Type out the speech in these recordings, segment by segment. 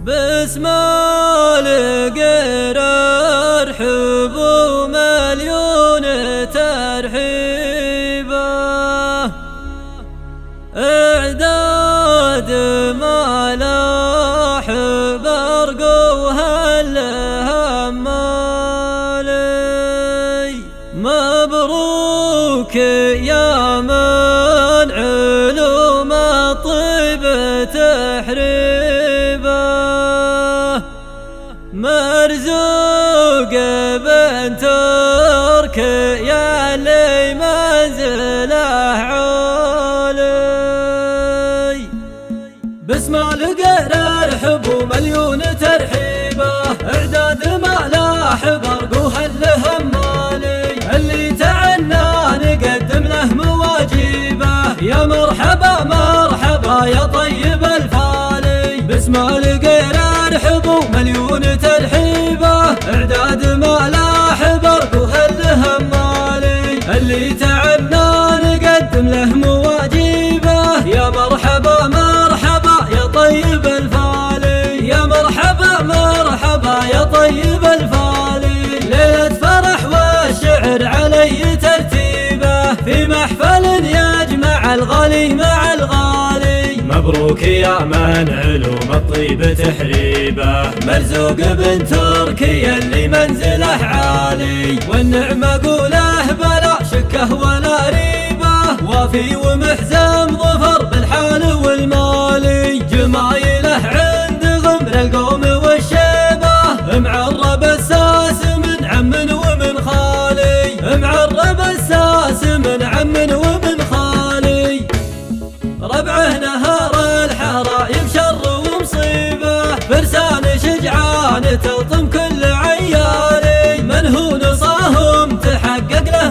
باسم القير ارحب ومليون ترحيبه، اعداد ملاح برقوها الهمالي. مبروك يا من علوم الطب تحريبه، مرزوق بن ترك يا اللي منزله عالي. باسم القير ارحب ومليون ترحيبه، اعداد ملاح برقوها الهمالي. اللي تعنى نقدم له مواجيبه، يا مرحبا مرحبا يا طيب الفالي. باسم القير ارحب ومليون ترحيبه، اعداد ملاح برقوها الهمالي. اللي تعنى نقدم له مواجيبه، يا مرحبا مرحبا يا طيب الفالي. يا مرحبا مرحبا يا طيب الفالي. ليلة فرح والشعر علي ترتيبه، في محفل يجمع الغالي مع الغالي. مبروك يا من علوم الطيب تحريبه، مرزوق بن تركي اللي منزله عالي. والنعمة قوله بلا شكه ولا ريبه، وافي ومحزم ظفر بالحال والمالي. جمايله عند غمر القوم والشيبه، معرب الساس من عم ومن خالي. معرب الساس من عم ومن خالي. ربعه نهار الحرايب شر ومصيبه، فرسان شجعان تلطم كل عيالي. من هو نصاهم تحقق له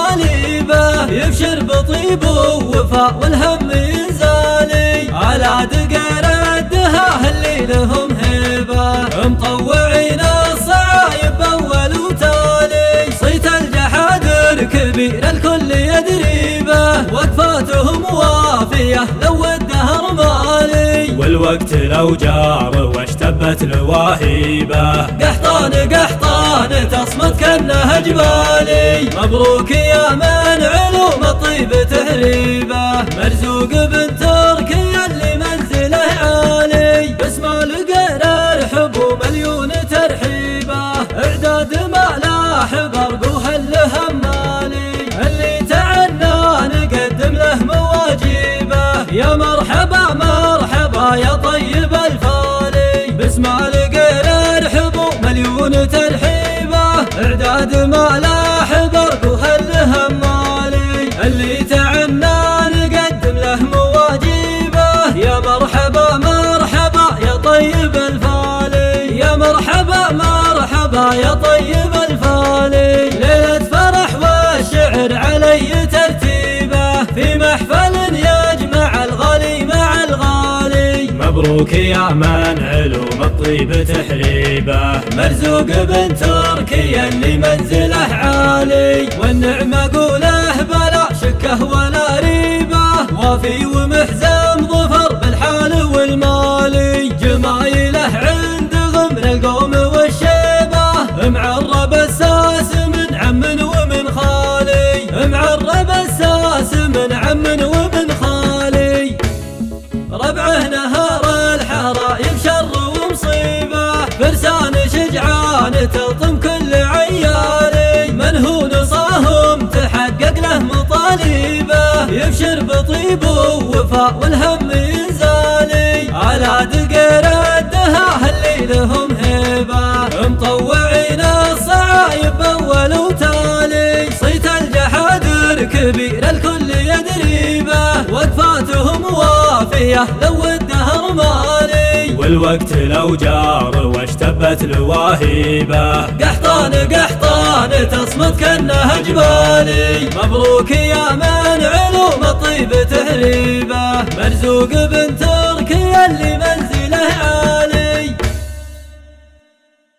مطالبه، يبشر بطيب ووفاء والهم ينزالي. على دقير الدهاه اللي لهم هيبه، مطوعين الصعايب اول وتالي. صيت الجحادر كبير الكل يدريبه، وقفاتهم وافيه لو الدهر مالي. والوقت لو جار واشتبت الواهيبه، قحطان قحطان تصمت كانها جبالي. مبروك يا من علوم الطيب تهريبه، مرزوق بن تركي اللي منزله عالي. باسم القير ارحب ومليون ترحيبه، اعداد ملاح برقوها الهمالي. اللي تعنى نقدم له مواجيبه، يا مرحبا مرحبا يا طيب الفالي. باسم القير ارحب ومليون ترحيبه، اعداد ملاح برقوها الهمالي. اللي تعنى نقدم له مواجيبه، يا مرحبا مرحبا يا طيب الفالي. يا مرحبا مرحبا يا طيب الفالي. ليلة فرح والشعر علي ترتيبه، في محفل يجمع الغالي مع الغالي. مبروك يا من علوم الطيب تحريبه، مرزوق بن تركي اللي منزله عالي. والنعمة قوله بلا شكه ولا ريبه، وافي ومحزم ظفر بالحال والمالي. جمايله عند غمر القوم والشيبه، معرب الساس من عم ومن خالي. معرب الساس من عم ومن خالي. ربعه نهار الحرايب شر ومصيبه، فرسان شجعان تلطم كل عيالي. من هو نصاهم تحقق له مطالبه، يبشر بطيب ووفاء والهم ينزالي. على دقير الدهاه اللي لهم هيبه، مطوعين الصعايب اول وتالي. صيت الجحادر كبير الكل يدريبه، وقفاتهم وافيه لو الدهر مالي. والوقت لو جار واشتبت الواهيبه، قحطان قحطان تصمت كانها جبالي. مبروك يا من علوم الطيب تهريبه، مرزوق بن تركي اللي منزل